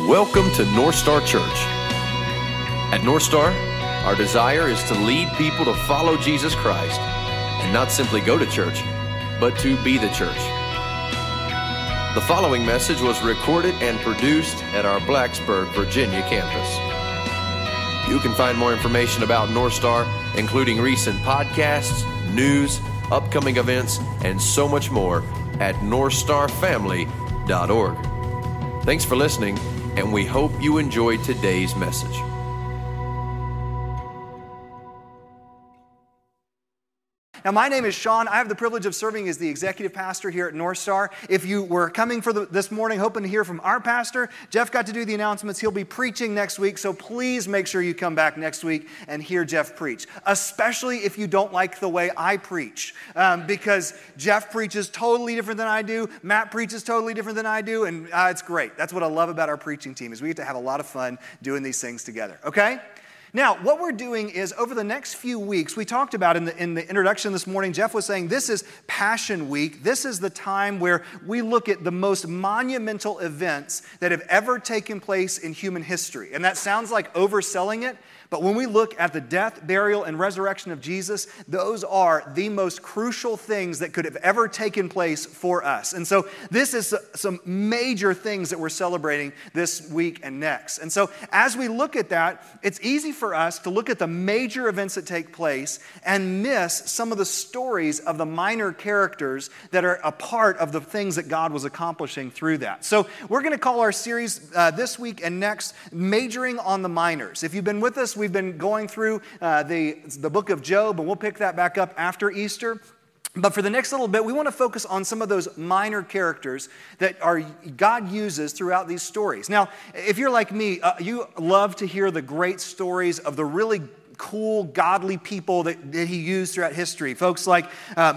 Welcome to North Star Church. At North Star, our desire is to lead people to follow Jesus Christ and not simply go to church, but to be the church. The following message was recorded and produced at our Blacksburg, Virginia campus. You can find more information about North Star, including recent podcasts, news, upcoming events, and so much more at northstarfamily.org. Thanks for listening, and we hope you enjoyed today's message. Now, my name is Sean. I have the privilege of serving as the executive pastor here at North Star. If you were coming for this morning hoping to hear from our pastor, Jeff got to do the announcements. He'll be preaching next week, so please make sure you come back next week and hear Jeff preach, especially if you don't like the way I preach, because Jeff preaches totally different than I do. Matt preaches totally different than I do, and it's great. That's what I love about our preaching team, is we get to have a lot of fun doing these things together, okay? Now, what we're doing is over the next few weeks, we talked about in the introduction this morning, Jeff was saying this is Passion Week. This is the time where we look at the most monumental events that have ever taken place in human history. And that sounds like overselling it, but when we look at the death, burial, and resurrection of Jesus, those are the most crucial things that could have ever taken place for us. And so this is some major things that we're celebrating this week and next. And so as we look at that, it's easy for us to look at the major events that take place and miss some of the stories of the minor characters that are a part of the things that God was accomplishing through that. So we're going to call our series this week and next, Majoring on the Minors. If you've been with us, we've been going through the book of Job, and we'll pick that back up after Easter. But for the next little bit, we want to focus on some of those minor characters that God uses throughout these stories. Now, if you're like me, you love to hear the great stories of the really cool, godly people that he used throughout history. Folks like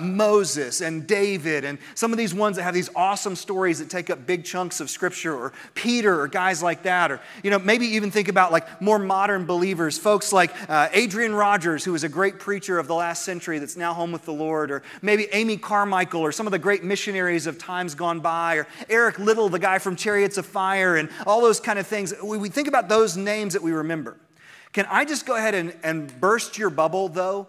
Moses and David, and some of these ones that have these awesome stories that take up big chunks of scripture, or Peter, or guys like that. Or, maybe even think about like more modern believers, folks like Adrian Rogers, who was a great preacher of the last century that's now home with the Lord, or maybe Amy Carmichael, or some of the great missionaries of times gone by, or Eric Little, the guy from Chariots of Fire, and all those kind of things. We think about those names that we remember. Can I just go ahead and burst your bubble, though?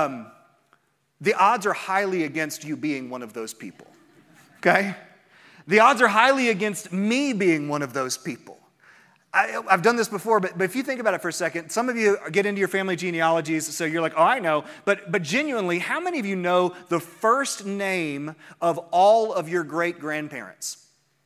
The odds are highly against you being one of those people, okay? The odds are highly against me being one of those people. I've done this before, but if you think about it for a second, some of you get into your family genealogies, so you're like, oh, I know. But genuinely, how many of you know the first name of all of your great-grandparents?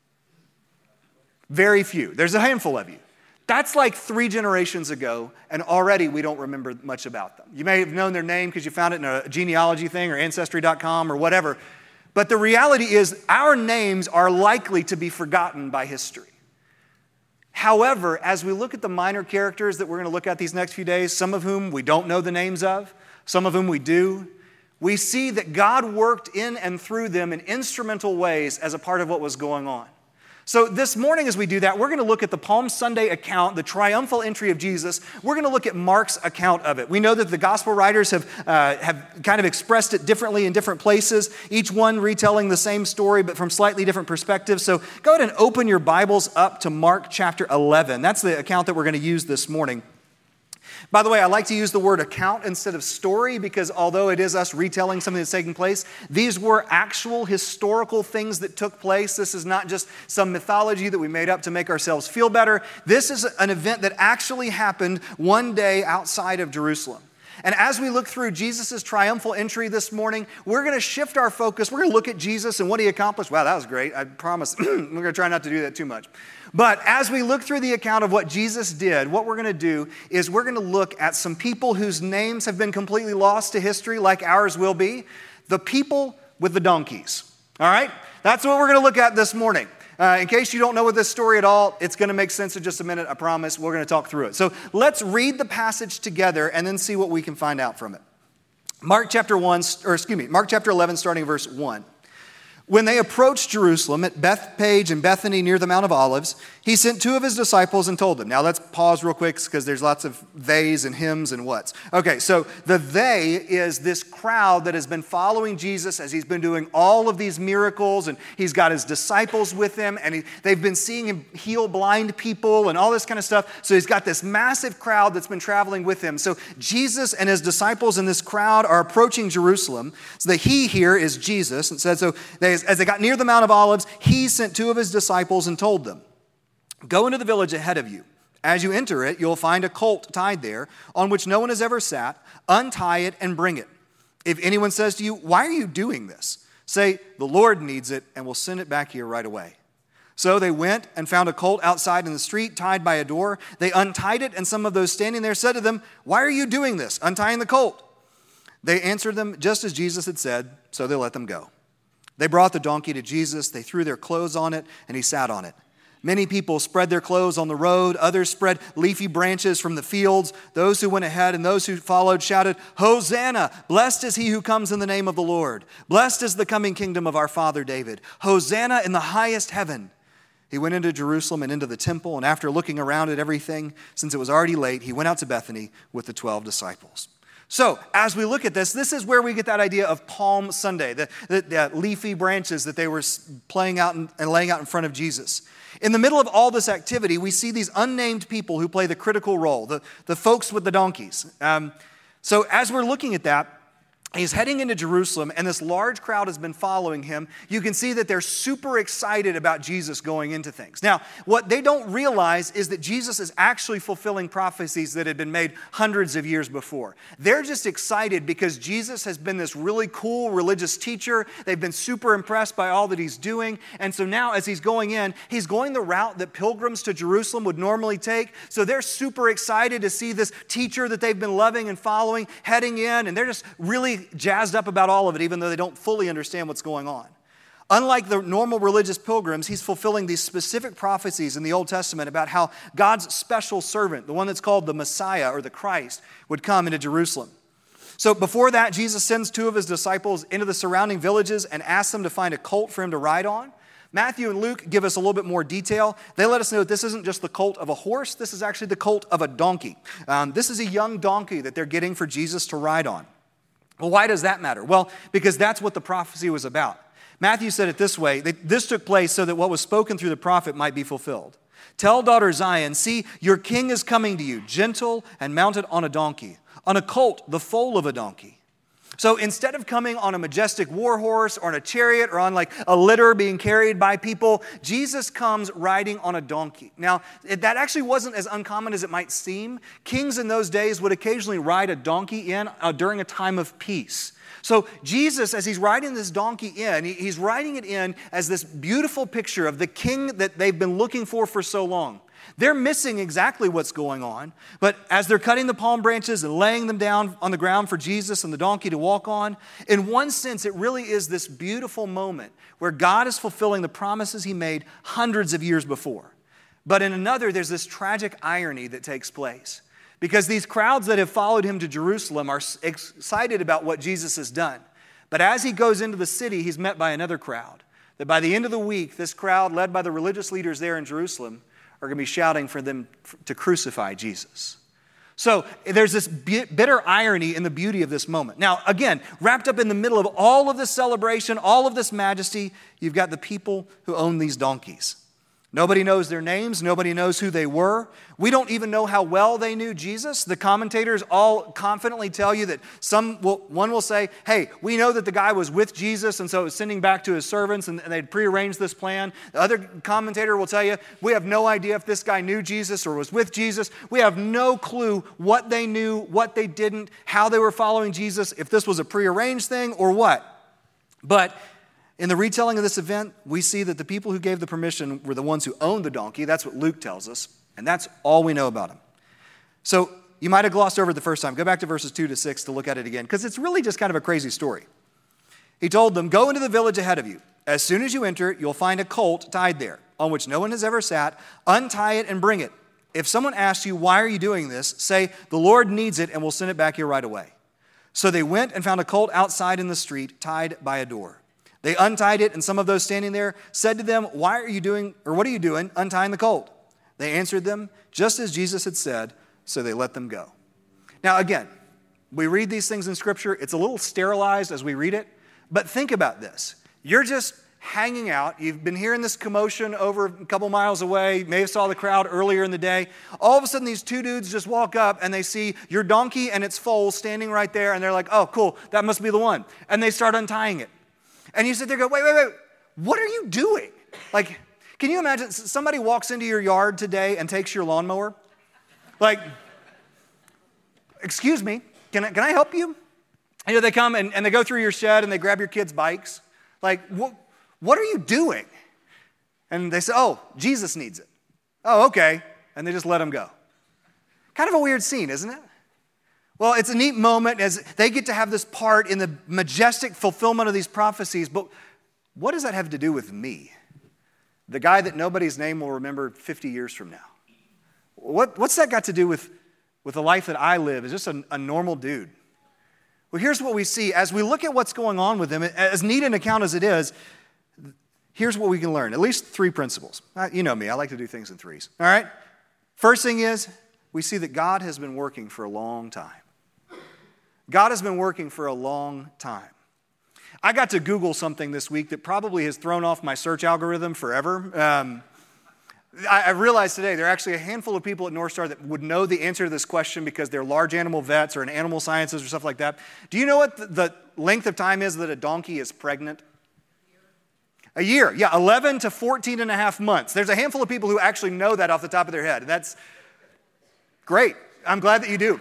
Very few. There's a handful of you. That's like 3 generations ago, and already we don't remember much about them. You may have known their name because you found it in a genealogy thing or Ancestry.com or whatever. But the reality is our names are likely to be forgotten by history. However, as we look at the minor characters that we're going to look at these next few days, some of whom we don't know the names of, some of whom we do, we see that God worked in and through them in instrumental ways as a part of what was going on. So this morning as we do that, we're going to look at the Palm Sunday account, the triumphal entry of Jesus. We're going to look at Mark's account of it. We know that the gospel writers have kind of expressed it differently in different places, each one retelling the same story but from slightly different perspectives. So go ahead and open your Bibles up to Mark chapter 11. That's the account that we're going to use this morning. By the way, I like to use the word account instead of story because although it is us retelling something that's taking place, these were actual historical things that took place. This is not just some mythology that we made up to make ourselves feel better. This is an event that actually happened one day outside of Jerusalem. And as we look through Jesus' triumphal entry this morning, we're going to shift our focus. We're going to look at Jesus and what he accomplished. Wow, that was great. I promise we're going to try not to do that too much. But as we look through the account of what Jesus did, what we're going to do is we're going to look at some people whose names have been completely lost to history, like ours will be, the people with the donkeys. All right? That's what we're going to look at this morning. In case you don't know this story at all, it's going to make sense in just a minute, I promise. We're going to talk through it. So let's read the passage together and then see what we can find out from it. Mark chapter 11, starting verse 1. When they approached Jerusalem at Bethphage and Bethany near the Mount of Olives, he sent 2 of his disciples and told them. Now let's pause real quick because there's lots of theys and hims and whats. Okay, so the they is this crowd that has been following Jesus as he's been doing all of these miracles, and he's got his disciples with him, and they've been seeing him heal blind people and all this kind of stuff. So he's got this massive crowd that's been traveling with him. So Jesus and his disciples and this crowd are approaching Jerusalem. So the he here is Jesus. And said, so as they got near the Mount of Olives, he sent 2 of his disciples and told them, "Go into the village ahead of you. As you enter it, you'll find a colt tied there on which no one has ever sat. Untie it and bring it. If anyone says to you, 'Why are you doing this?' say, 'The Lord needs it, and we'll send it back here right away.'" So they went and found a colt outside in the street, tied by a door. They untied it, and some of those standing there said to them, "Why are you doing this, untying the colt?" They answered them just as Jesus had said, so they let them go. They brought the donkey to Jesus. They threw their clothes on it, and he sat on it. Many people spread their clothes on the road. Others spread leafy branches from the fields. Those who went ahead and those who followed shouted, "Hosanna! Blessed is he who comes in the name of the Lord. Blessed is the coming kingdom of our father David. Hosanna in the highest heaven." He went into Jerusalem and into the temple, and after looking around at everything, since it was already late, he went out to Bethany with the 12 disciples. So, as we look at this is where we get that idea of Palm Sunday, the leafy branches that they were playing out and laying out in front of Jesus. In the middle of all this activity, we see these unnamed people who play the critical role, the folks with the donkeys. So, as we're looking at that, he's heading into Jerusalem, and this large crowd has been following him. You can see that they're super excited about Jesus going into things. Now, what they don't realize is that Jesus is actually fulfilling prophecies that had been made hundreds of years before. They're just excited because Jesus has been this really cool religious teacher. They've been super impressed by all that he's doing. And so now as he's going in, he's going the route that pilgrims to Jerusalem would normally take. So they're super excited to see this teacher that they've been loving and following heading in, and they're just really jazzed up about all of it, even though they don't fully understand what's going on. Unlike the normal religious pilgrims, he's fulfilling these specific prophecies in the Old Testament about how God's special servant, the one that's called the Messiah or the Christ, would come into Jerusalem. So before that, Jesus sends 2 of his disciples into the surrounding villages and asks them to find a colt for him to ride on. Matthew and Luke give us a little bit more detail. They let us know that this isn't just the colt of a horse, this is actually the colt of a donkey. This is a young donkey that they're getting for Jesus to ride on. Well, why does that matter? Well, because that's what the prophecy was about. Matthew said it this way, this took place so that what was spoken through the prophet might be fulfilled. "Tell daughter Zion, see, your king is coming to you, gentle and mounted on a donkey, on a colt, the foal of a donkey." So instead of coming on a majestic war horse or on a chariot or on like a litter being carried by people, Jesus comes riding on a donkey. Now, that actually wasn't as uncommon as it might seem. Kings in those days would occasionally ride a donkey in during a time of peace. So Jesus, as he's riding this donkey in, he's riding it in as this beautiful picture of the king that they've been looking for so long. They're missing exactly what's going on, but as they're cutting the palm branches and laying them down on the ground for Jesus and the donkey to walk on, in one sense, it really is this beautiful moment where God is fulfilling the promises he made hundreds of years before. But in another, there's this tragic irony that takes place because these crowds that have followed him to Jerusalem are excited about what Jesus has done. But as he goes into the city, he's met by another crowd. That by the end of the week, this crowd, led by the religious leaders there in Jerusalem, are going to be shouting for them to crucify Jesus. So there's this bitter irony in the beauty of this moment. Now, again, wrapped up in the middle of all of this celebration, all of this majesty, you've got the people who own these donkeys. Nobody knows their names. Nobody knows who they were. We don't even know how well they knew Jesus. The commentators all confidently tell you that one will say, hey, we know that the guy was with Jesus, and so it was sending back to his servants, and they'd prearranged this plan. The other commentator will tell you, we have no idea if this guy knew Jesus or was with Jesus. We have no clue what they knew, what they didn't, how they were following Jesus, if this was a prearranged thing or what. But in the retelling of this event, we see that the people who gave the permission were the ones who owned the donkey. That's what Luke tells us, and that's all we know about him. So you might have glossed over it the first time. Go back to verses 2 to 6 to look at it again, because it's really just kind of a crazy story. He told them, "Go into the village ahead of you. As soon as you enter it, you'll find a colt tied there, on which no one has ever sat. Untie it and bring it. If someone asks you, 'Why are you doing this?' say, 'The Lord needs it, and we'll send it back here right away.'" So they went and found a colt outside in the street, tied by a door. They untied it, and some of those standing there said to them, what are you doing untying the colt? They answered them, just as Jesus had said, so they let them go. Now again, we read these things in Scripture. It's a little sterilized as we read it, but think about this. You're just hanging out. You've been hearing this commotion over a couple miles away. You may have saw the crowd earlier in the day. All of a sudden, these two dudes just walk up and they see your donkey and its foal standing right there, and they're like, oh, cool, that must be the one. And they start untying it. And you sit there and go, wait, what are you doing? Like, can you imagine somebody walks into your yard today and takes your lawnmower? Like, excuse me, can I help you? You know, they come and they go through your shed and they grab your kids' bikes. Like, what are you doing? And they say, oh, Jesus needs it. Oh, okay. And they just let him go. Kind of a weird scene, isn't it? Well, it's a neat moment as they get to have this part in the majestic fulfillment of these prophecies. But what does that have to do with me? The guy that nobody's name will remember 50 years from now. What's that got to do with the life that I live as just a normal dude? Well, here's what we see. As we look at what's going on with him, as neat an account as it is, here's what we can learn. At least 3 principles. You know me, I like to do things in 3s. All right? First thing is, we see that God has been working for a long time. God has been working for a long time. I got to Google something this week that probably has thrown off my search algorithm forever. I realized today there are actually a handful of people at North Star that would know the answer to this question because they're large animal vets or in animal sciences or stuff like that. Do you know what the length of time is that a donkey is pregnant? A year, yeah, 11 to 14 and a half months. There's a handful of people who actually know that off the top of their head. That's great. I'm glad that you do.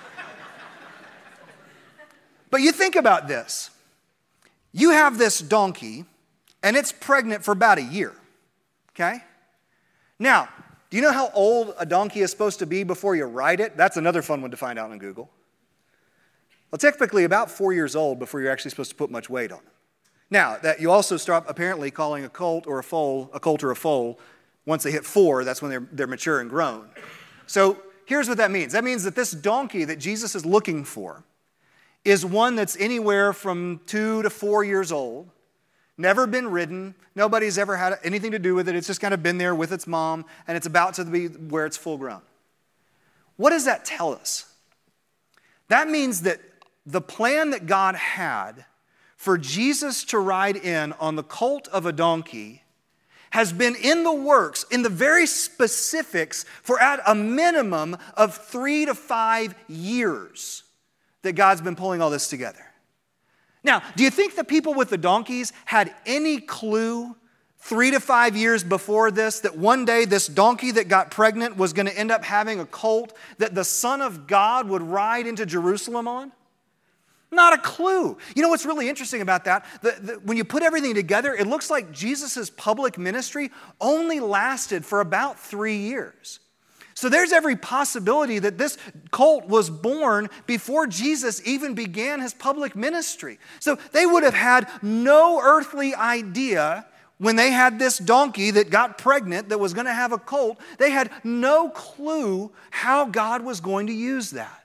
But you think about this. You have this donkey, and it's pregnant for about a year, okay? Now, do you know how old a donkey is supposed to be before you ride it? That's another fun one to find out on Google. Well, typically about 4 years old before you're actually supposed to put much weight on them. Now, that you also stop apparently calling a colt or a foal once they hit 4, that's when they're mature and grown. So here's what that means. That means that this donkey that Jesus is looking for is one that's anywhere from 2 to 4 years old, never been ridden, nobody's ever had anything to do with it, it's just kind of been there with its mom, and it's about to be where it's full grown. What does that tell us? That means that the plan that God had for Jesus to ride in on the colt of a donkey has been in the works, in the very specifics, for at a minimum of 3 to 5 years that God's been pulling all this together. Now, do you think the people with the donkeys had any clue 3 to 5 years before this that one day this donkey that got pregnant was going to end up having a colt that the Son of God would ride into Jerusalem on? Not a clue. You know what's really interesting about that? When you put everything together, it looks like Jesus' public ministry only lasted for about 3 years. So there's every possibility that this colt was born before Jesus even began his public ministry. So they would have had no earthly idea when they had this donkey that got pregnant that was going to have a colt. They had no clue how God was going to use that.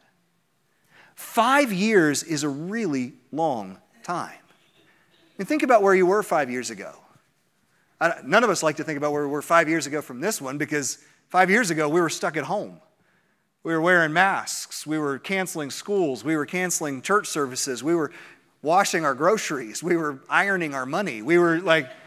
5 years is a really long time. And think about where you were 5 years ago. None of us like to think about where we were 5 years ago from this one because 5 years ago, we were stuck at home. We were wearing masks. We were canceling schools. We were canceling church services. We were washing our groceries. We were ironing our money. We were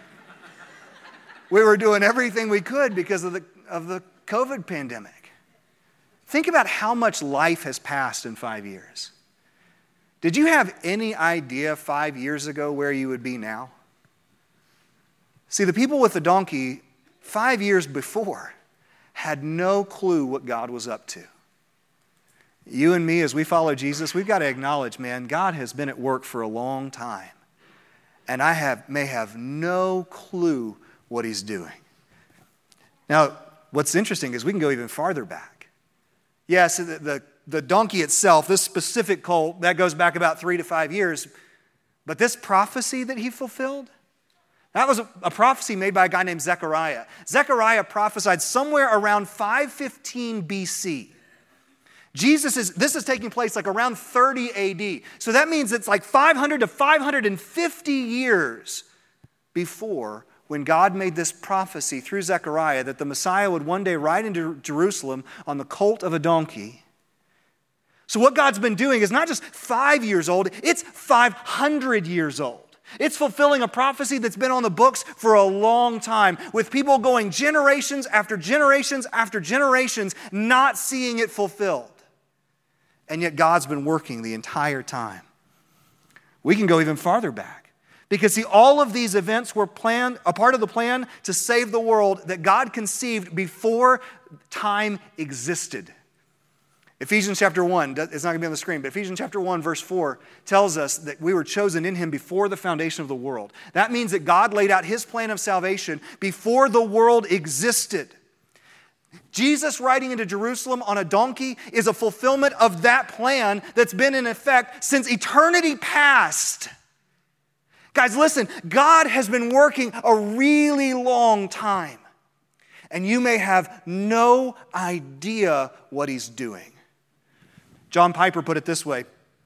doing everything we could because of the COVID pandemic. Think about how much life has passed in 5 years. Did you have any idea 5 years ago where you would be now? See, the people with the donkey 5 years before had no clue what God was up to. You and me, as we follow Jesus, we've got to acknowledge, man, God has been at work for a long time. And I may have no clue what he's doing. Now, what's interesting is we can go even farther back. Yes, the donkey itself, this specific colt, that goes back about 3 to 5 years. But this prophecy that he fulfilled, that was a prophecy made by a guy named Zechariah. Zechariah prophesied somewhere around 515 BC. This is taking place like around 30 AD. So that means it's like 500 to 550 years before when God made this prophecy through Zechariah that the Messiah would one day ride into Jerusalem on the colt of a donkey. So what God's been doing is not just 5 years old, it's 500 years old. It's fulfilling a prophecy that's been on the books for a long time, with people going generations after generations after generations not seeing it fulfilled. And yet God's been working the entire time. We can go even farther back. Because see, all of these events were planned, a part of the plan to save the world that God conceived before time existed. Ephesians chapter 1, it's not going to be on the screen, but Ephesians chapter 1 verse 4 tells us that we were chosen in Him before the foundation of the world. That means that God laid out His plan of salvation before the world existed. Jesus riding into Jerusalem on a donkey is a fulfillment of that plan that's been in effect since eternity past. Guys, listen, God has been working a really long time, and you may have no idea what He's doing. John Piper put it this way: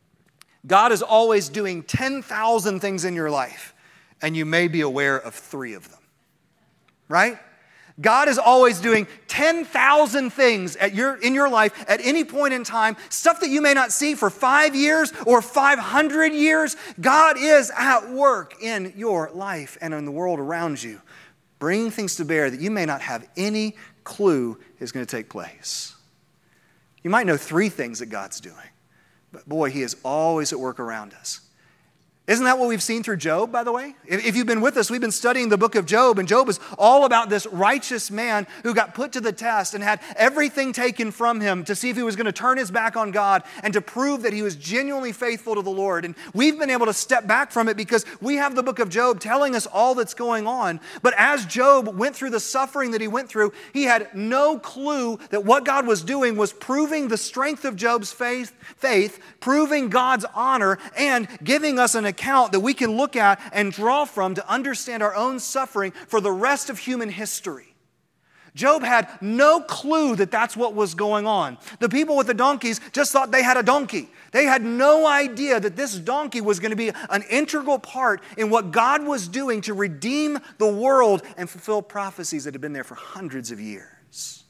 God is always doing 10,000 things in your life, and you may be aware of 3 of them. Right? God is always doing 10,000 things in your life at any point in time, stuff that you may not see for 5 years or 500 years. God is at work in your life and in the world around you, bringing things to bear that you may not have any clue is going to take place. You might know 3 things that God's doing, but boy, He is always at work around us. Isn't that what we've seen through Job, by the way? If you've been with us, we've been studying the book of Job, and Job is all about this righteous man who got put to the test and had everything taken from him to see if he was going to turn his back on God and to prove that he was genuinely faithful to the Lord. And we've been able to step back from it because we have the book of Job telling us all that's going on. But as Job went through the suffering that he went through, he had no clue that what God was doing was proving the strength of Job's faith, proving God's honor, and giving us an account that we can look at and draw from to understand our own suffering for the rest of human history. Job had no clue that that's what was going on. The people with the donkeys just thought they had a donkey. They had no idea that this donkey was going to be an integral part in what God was doing to redeem the world and fulfill prophecies that had been there for hundreds of years.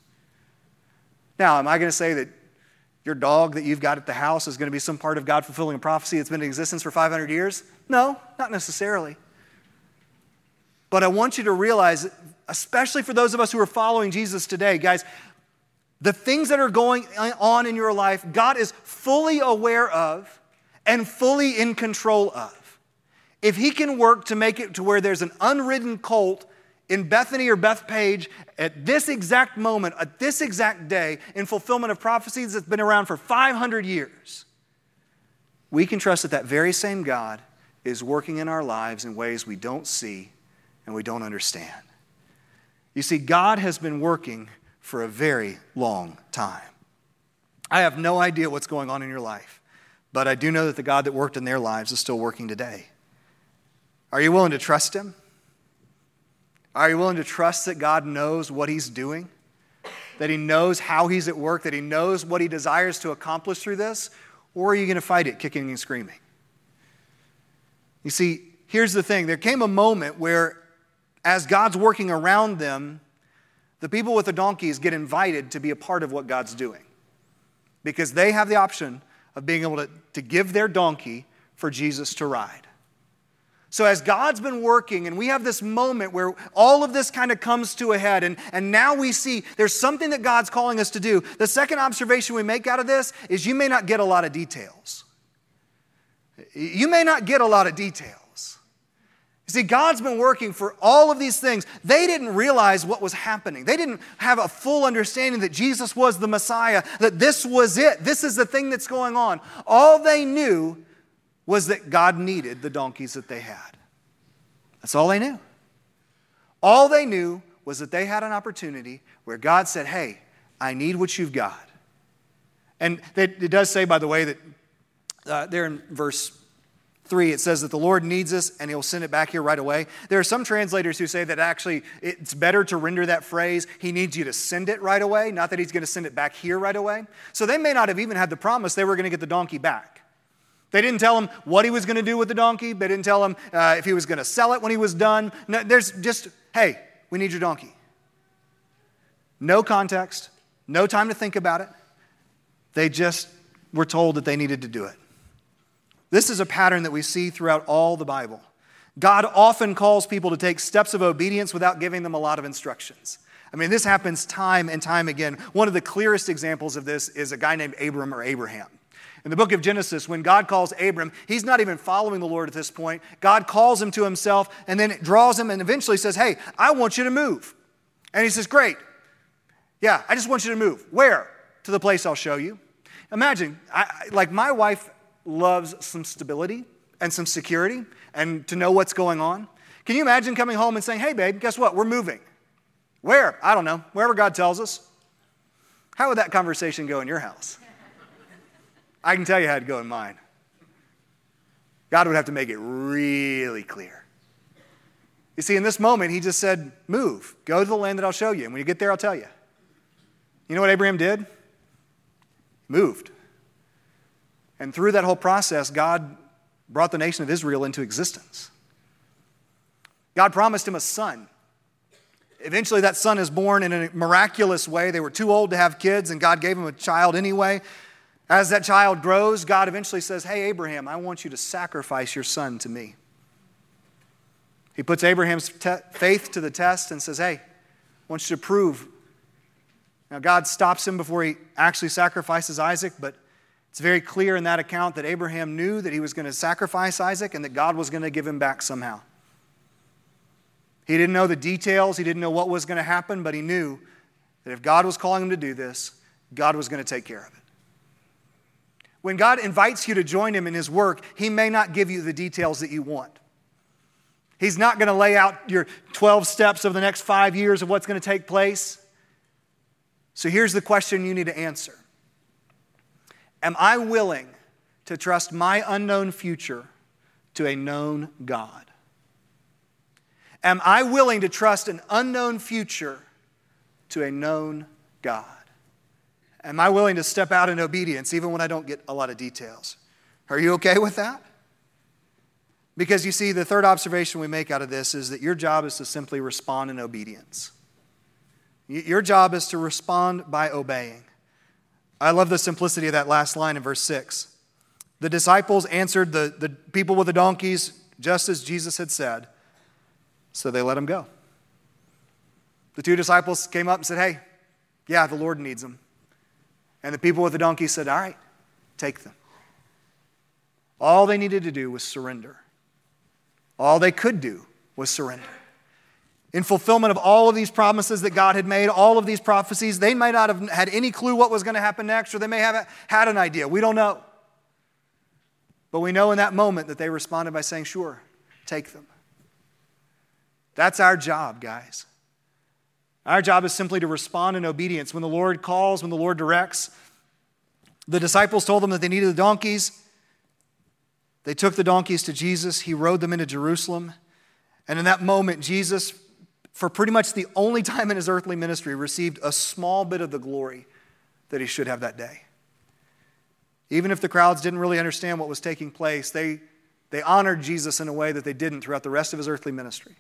Now, am I going to say that your dog that you've got at the house is going to be some part of God fulfilling a prophecy that's been in existence for 500 years? No, not necessarily. But I want you to realize, especially for those of us who are following Jesus today, guys, the things that are going on in your life, God is fully aware of and fully in control of. If He can work to make it to where there's an unridden colt in Bethany or Bethpage at this exact moment, at this exact day, in fulfillment of prophecies that's been around for 500 years, we can trust that that very same God is working in our lives in ways we don't see and we don't understand. You see, God has been working for a very long time. I have no idea what's going on in your life, but I do know that the God that worked in their lives is still working today. Are you willing to trust Him? Are you willing to trust that God knows what He's doing? That He knows how He's at work? That He knows what He desires to accomplish through this? Or are you going to fight it, kicking and screaming? You see, here's the thing. There came a moment where, as God's working around them, the people with the donkeys get invited to be a part of what God's doing, because they have the option of being able to give their donkey for Jesus to ride. So as God's been working, and we have this moment where all of this kind of comes to a head, and now we see there's something that God's calling us to do. The second observation we make out of this is you may not get a lot of details. You may not get a lot of details. You see, God's been working for all of these things. They didn't realize what was happening. They didn't have a full understanding that Jesus was the Messiah, that this was it. This is the thing that's going on. All they knew was that God needed the donkeys that they had. That's all they knew. All they knew was that they had an opportunity where God said, hey, I need what you've got. And it does say, by the way, that there in verse 3, it says that the Lord needs us and He'll send it back here right away. There are some translators who say that actually it's better to render that phrase, He needs you to send it right away, not that He's going to send it back here right away. So they may not have even had the promise they were going to get the donkey back. They didn't tell him what he was going to do with the donkey. They didn't tell him if he was going to sell it when he was done. No, there's just, hey, we need your donkey. No context, no time to think about it. They just were told that they needed to do it. This is a pattern that we see throughout all the Bible. God often calls people to take steps of obedience without giving them a lot of instructions. I mean, this happens time and time again. One of the clearest examples of this is a guy named Abram or Abraham. In the book of Genesis, when God calls Abram, he's not even following the Lord at this point. God calls him to himself and then draws him and eventually says, hey, I want you to move. And he says, great. Yeah, I just want you to move. Where? To the place I'll show you. Imagine, my wife loves some stability and some security and to know what's going on. Can you imagine coming home and saying, hey, babe, guess what? We're moving. Where? I don't know. Wherever God tells us. How would that conversation go in your house? I can tell you how it'd go in mine. God would have to make it really clear. You see, in this moment, he just said, move. Go to the land that I'll show you. And when you get there, I'll tell you. You know what Abraham did? Moved. And through that whole process, God brought the nation of Israel into existence. God promised him a son. Eventually, that son is born in a miraculous way. They were too old to have kids, and God gave him a child anyway. As that child grows, God eventually says, hey, Abraham, I want you to sacrifice your son to me. He puts Abraham's faith to the test and says, hey, I want you to prove. Now, God stops him before he actually sacrifices Isaac, but it's very clear in that account that Abraham knew that he was going to sacrifice Isaac and that God was going to give him back somehow. He didn't know the details. He didn't know what was going to happen, but he knew that if God was calling him to do this, God was going to take care of it. When God invites you to join him in his work, he may not give you the details that you want. He's not going to lay out your 12 steps of the next 5 years of what's going to take place. So here's the question you need to answer. Am I willing to trust my unknown future to a known God? Am I willing to trust an unknown future to a known God? Am I willing to step out in obedience even when I don't get a lot of details? Are you okay with that? Because you see, the third observation we make out of this is that your job is to simply respond in obedience. Your job is to respond by obeying. I love the simplicity of that last line in verse 6. The disciples answered the people with the donkeys just as Jesus had said, so they let him go. The two disciples came up and said, hey, yeah, the Lord needs them. And the people with the donkeys said, all right, take them. All they needed to do was surrender. All they could do was surrender. In fulfillment of all of these promises that God had made, all of these prophecies, they might not have had any clue what was going to happen next, or they may have had an idea. We don't know. But we know in that moment that they responded by saying, sure, take them. That's our job, guys. Our job is simply to respond in obedience. When the Lord calls, when the Lord directs, the disciples told them that they needed the donkeys. They took the donkeys to Jesus. He rode them into Jerusalem. And in that moment, Jesus, for pretty much the only time in his earthly ministry, received a small bit of the glory that he should have that day. Even if the crowds didn't really understand what was taking place, they honored Jesus in a way that they didn't throughout the rest of his earthly ministry.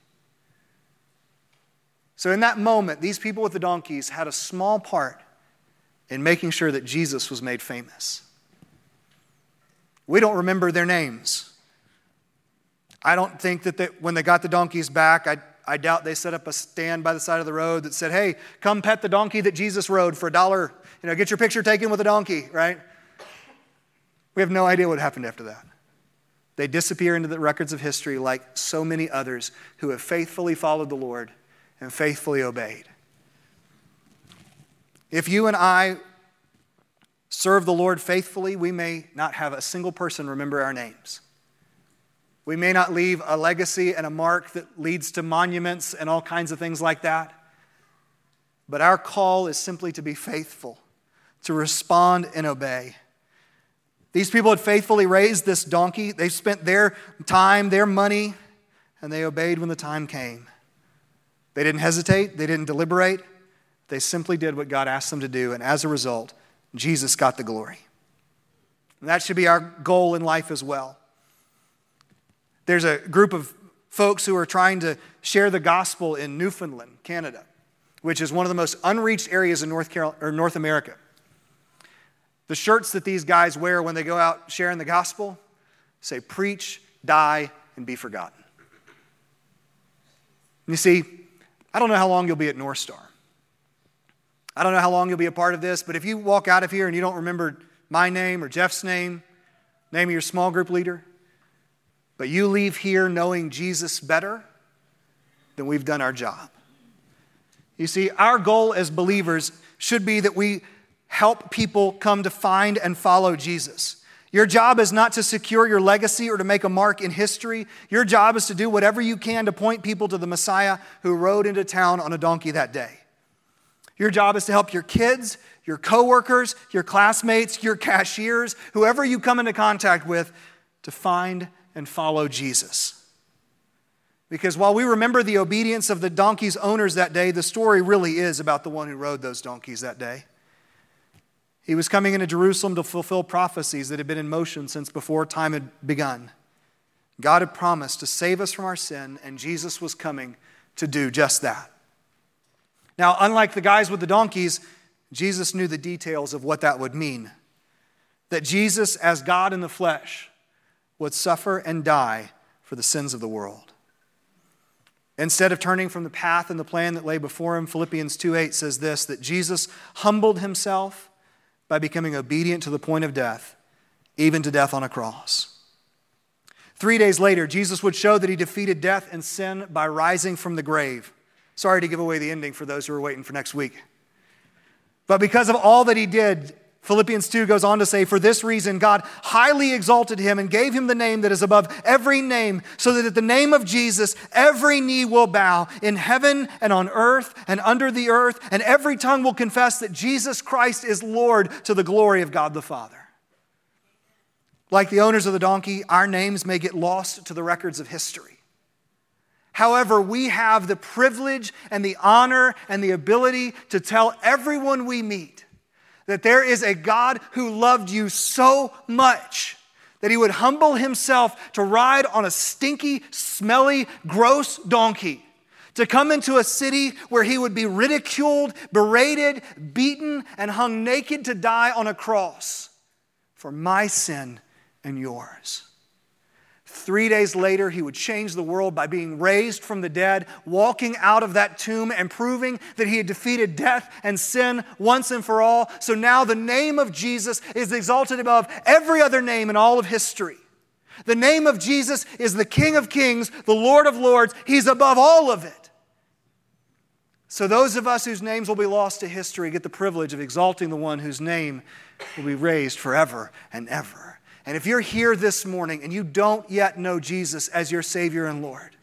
So in that moment, these people with the donkeys had a small part in making sure that Jesus was made famous. We don't remember their names. I don't think that when they got the donkeys back, I doubt they set up a stand by the side of the road that said, hey, come pet the donkey that Jesus rode for $1. Get your picture taken with a donkey, right? We have no idea what happened after that. They disappear into the records of history like so many others who have faithfully followed the Lord and faithfully obeyed. If you and I serve the Lord faithfully, we may not have a single person remember our names. We may not leave a legacy and a mark that leads to monuments and all kinds of things like that. But our call is simply to be faithful, to respond and obey. These people had faithfully raised this donkey. They spent their time, their money, and they obeyed when the time came. They didn't hesitate. They didn't deliberate. They simply did what God asked them to do, and as a result, Jesus got the glory. And that should be our goal in life as well. There's a group of folks who are trying to share the gospel in Newfoundland, Canada, which is one of the most unreached areas in North America. The shirts that these guys wear when they go out sharing the gospel say, "Preach, die, and be forgotten." You see, I don't know how long you'll be at North Star. I don't know how long you'll be a part of this, but if you walk out of here and you don't remember my name or Jeff's name of your small group leader, but you leave here knowing Jesus better, then we've done our job. You see, our goal as believers should be that we help people come to find and follow Jesus. Your job is not to secure your legacy or to make a mark in history. Your job is to do whatever you can to point people to the Messiah who rode into town on a donkey that day. Your job is to help your kids, your coworkers, your classmates, your cashiers, whoever you come into contact with, to find and follow Jesus. Because while we remember the obedience of the donkey's owners that day, the story really is about the one who rode those donkeys that day. He was coming into Jerusalem to fulfill prophecies that had been in motion since before time had begun. God had promised to save us from our sin, and Jesus was coming to do just that. Now, unlike the guys with the donkeys, Jesus knew the details of what that would mean. That Jesus, as God in the flesh, would suffer and die for the sins of the world. Instead of turning from the path and the plan that lay before him, Philippians 2:8 says this, that Jesus humbled himself by becoming obedient to the point of death, even to death on a cross. 3 days later, Jesus would show that he defeated death and sin by rising from the grave. Sorry to give away the ending for those who are waiting for next week. But because of all that he did, Philippians 2 goes on to say, for this reason, God highly exalted him and gave him the name that is above every name, so that at the name of Jesus, every knee will bow in heaven and on earth and under the earth, and every tongue will confess that Jesus Christ is Lord, to the glory of God the Father. Like the owners of the donkey, our names may get lost to the records of history. However, we have the privilege and the honor and the ability to tell everyone we meet that there is a God who loved you so much that he would humble himself to ride on a stinky, smelly, gross donkey, to come into a city where he would be ridiculed, berated, beaten, and hung naked to die on a cross for my sin and yours. 3 days later, he would change the world by being raised from the dead, walking out of that tomb and proving that he had defeated death and sin once and for all. So now the name of Jesus is exalted above every other name in all of history. The name of Jesus is the King of Kings, the Lord of Lords. He's above all of it. So those of us whose names will be lost to history get the privilege of exalting the one whose name will be raised forever and ever. And if you're here this morning and you don't yet know Jesus as your Savior and Lord,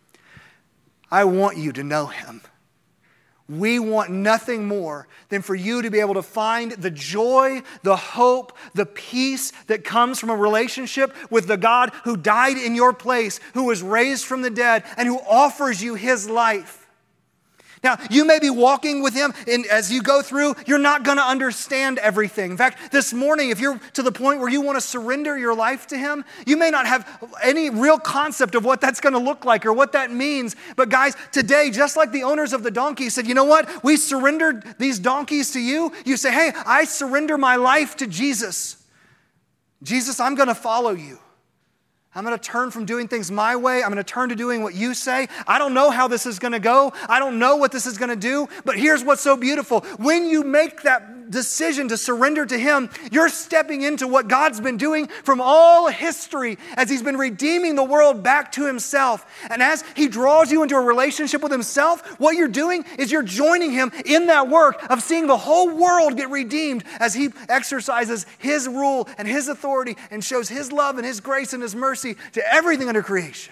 I want you to know him. We want nothing more than for you to be able to find the joy, the hope, the peace that comes from a relationship with the God who died in your place, who was raised from the dead, and who offers you his life. Now, you may be walking with him, and as you go through, you're not going to understand everything. In fact, this morning, if you're to the point where you want to surrender your life to him, you may not have any real concept of what that's going to look like or what that means. But guys, today, just like the owners of the donkey said, you know what? We surrendered these donkeys to you. You say, hey, I surrender my life to Jesus. Jesus, I'm going to follow you. I'm going to turn from doing things my way. I'm going to turn to doing what you say. I don't know how this is going to go. I don't know what this is going to do. But here's what's so beautiful. When you make that decision to surrender to him, you're stepping into what God's been doing from all history as he's been redeeming the world back to himself. And as he draws you into a relationship with himself, what you're doing is you're joining him in that work of seeing the whole world get redeemed as he exercises his rule and his authority and shows his love and his grace and his mercy to everything under creation.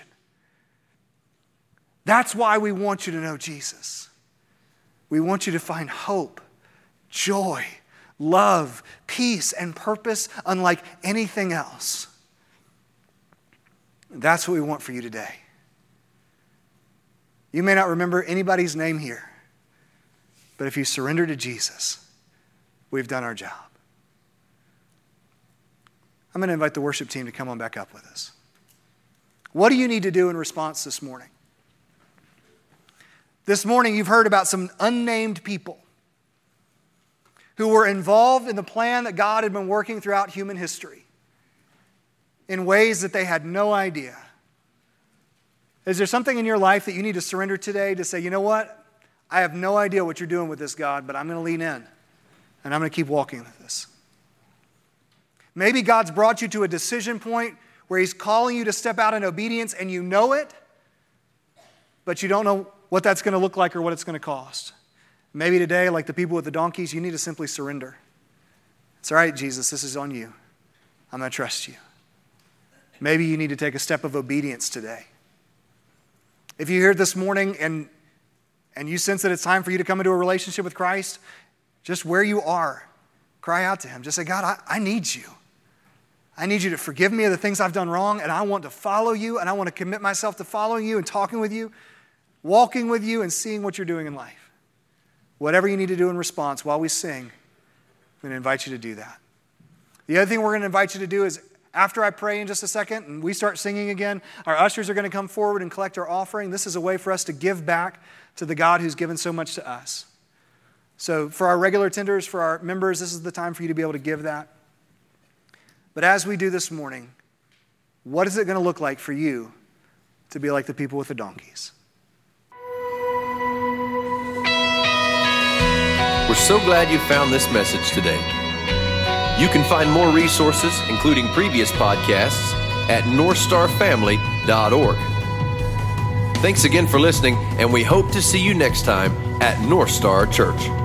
That's why we want you to know Jesus. We want you to find hope, joy, love, peace, and purpose unlike anything else. That's what we want for you today. You may not remember anybody's name here, but if you surrender to Jesus, we've done our job. I'm going to invite the worship team to come on back up with us. What do you need to do in response this morning? This morning, you've heard about some unnamed people who were involved in the plan that God had been working throughout human history in ways that they had no idea. Is there something in your life that you need to surrender today to say, you know what? I have no idea what you're doing with this, God, but I'm going to lean in and I'm going to keep walking with this. Maybe God's brought you to a decision point where He's calling you to step out in obedience and you know it, but you don't know what that's going to look like or what it's going to cost. Maybe today, like the people with the donkeys, you need to simply surrender. It's all right, Jesus, this is on you. I'm going to trust you. Maybe you need to take a step of obedience today. If you're here this morning and you sense that it's time for you to come into a relationship with Christ, just where you are, cry out to Him. Just say, God, I need you. I need you to forgive me of the things I've done wrong, and I want to follow you, and I want to commit myself to following you and talking with you, walking with you, and seeing what you're doing in life. Whatever you need to do in response while we sing, I'm going to invite you to do that. The other thing we're going to invite you to do is after I pray in just a second and we start singing again, our ushers are going to come forward and collect our offering. This is a way for us to give back to the God who's given so much to us. So for our regular attenders, for our members, this is the time for you to be able to give that. But as we do this morning, what is it going to look like for you to be like the people with the donkeys? We're so glad you found this message today. You can find more resources, including previous podcasts, at northstarfamily.org. Thanks again for listening, and we hope to see you next time at North Star Church.